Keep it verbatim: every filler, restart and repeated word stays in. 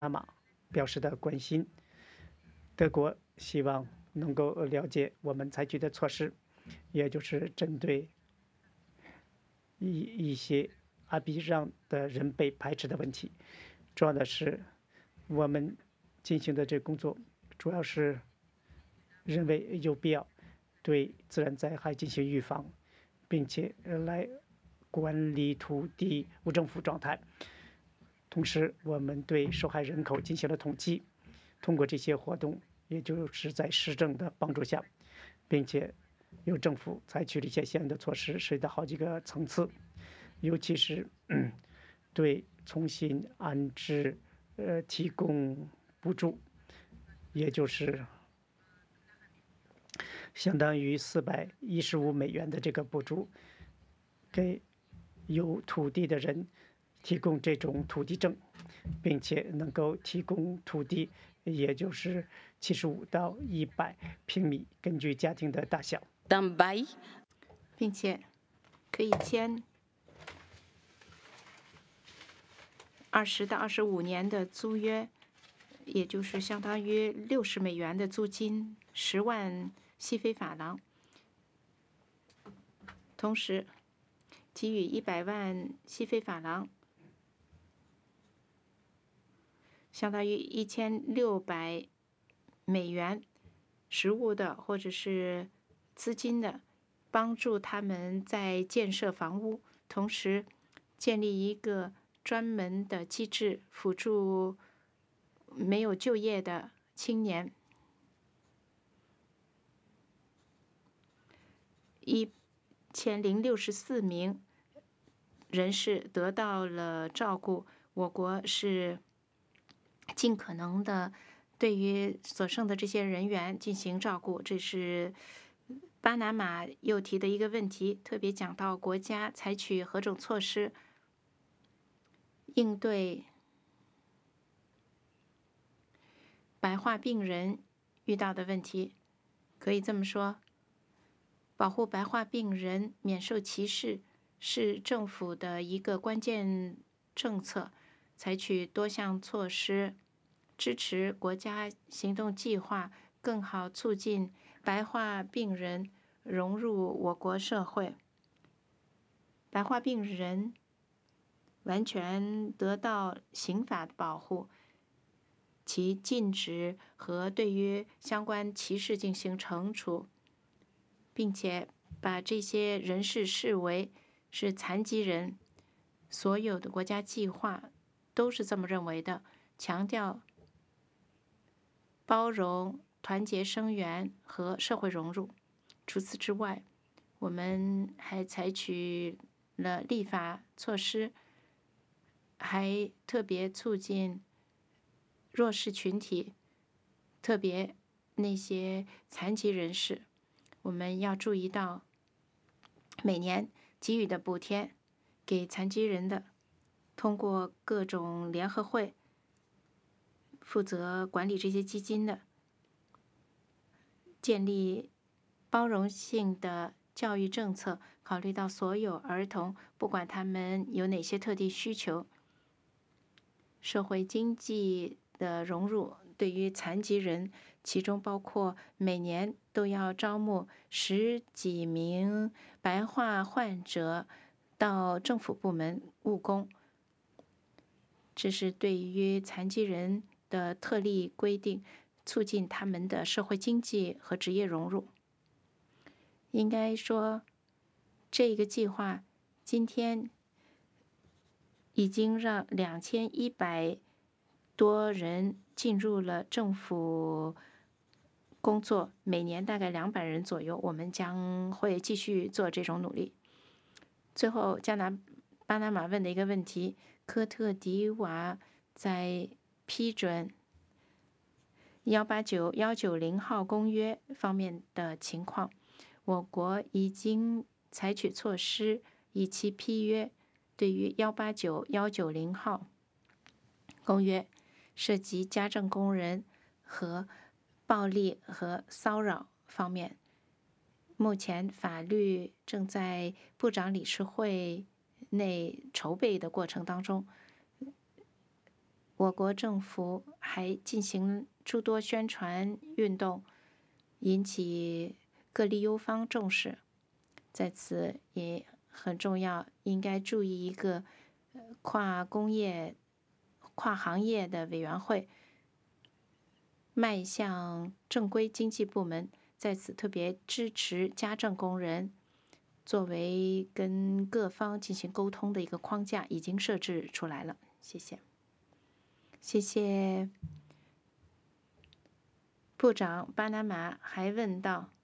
马表示的关心。德国希望能够了解我们采取的措施，也就是针对一一些阿比让的人被排斥的问题。重要的是，我们进行的这工作主要是认为有必要对自然灾害进行预防，并且来管理土地无政府状态。同时，我们对受害人口进行了统计，通过这些活动，也就是在市政的帮助下，并且由政府采取了一些相应的措施，涉及到好几个层次，尤其是对重新安置呃提供补助，也就是相当于四百一十五美元的这个补助，给有土地的人提供这种土地证，并且能够提供土地，也就是七十五到一百平米，根据家庭的大小。 并且可以签二十到二十五年的租约，也就是相当于六十美元的租金，十万西非法郎。同时给予一百万西非法郎，相当于一千六百美元实物的或者是资金的，帮助他们在建设房屋，同时建立一个专门的机制，辅助没有就业的青年。一千零六十四名人士得到了照顾，我国是尽可能的对于所剩的这些人员进行照顾。这是巴拿马又提的一个问题，特别讲到国家采取何种措施应对白化病人遇到的问题。可以这么说，保护白化病人免受歧视是政府的一个关键政策，采取多项措施支持国家行动计划，更好促进白化病人融入我国社会。白化病人完全得到刑法的保护，其禁止和对于相关歧视进行惩处，并且把这些人士视为是残疾人。所有的国家计划都是这么认为的，强调包容、团结声援和社会融入。除此之外，我们还采取了立法措施，还特别促进弱势群体，特别那些残疾人士。我们要注意到，每年给予的补贴给残疾人的，通过各种联合会负责管理这些基金的，建立包容性的教育政策，考虑到所有儿童，不管他们有哪些特定需求。社会经济的融入对于残疾人，其中包括每年都要招募十几名白化患者到政府部门务工。这是对于残疾人的特例规定，促进他们的社会经济和职业融入。应该说，这个计划今天已经让两千一百多人进入了政府工作，每年大概两百人左右。我们将会继续做这种努力。最后，加拿巴拿马问的一个问题：科特迪瓦在批准一八九一九零号公约方面的情况。我国已经采取措施，以其批约对于一八九一九零号公约涉及家政工人和暴力和骚扰方面，目前法律正在部长理事会内筹备的过程当中。 我国政府还进行诸多宣传运动，引起各利忧方重视。在此也很重要，应该注意一个跨工业、跨行业的委员会，迈向正规经济部门。在此特别支持家政工人，作为跟各方进行沟通的一个框架，已经设置出来了。谢谢。谢谢部长。巴拿马还问到，